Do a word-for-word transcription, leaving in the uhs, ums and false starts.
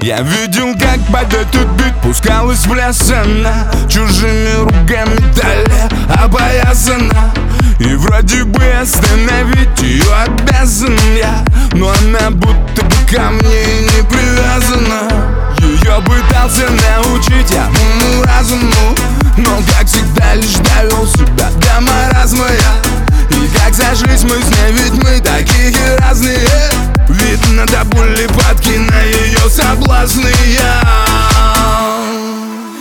Я видел, как под этот бит пускалась в лес она, чужими руками далее опоясана. И вроде бы остановить ее обязан я, но она будто бы ко мне не привязана. Ее пытался научить я уму-разуму, но как всегда лишь довел себя до маразма я. И как сошлись мы с ней, ведь мы такие разные. Видно до боли падки на ее соблазны я.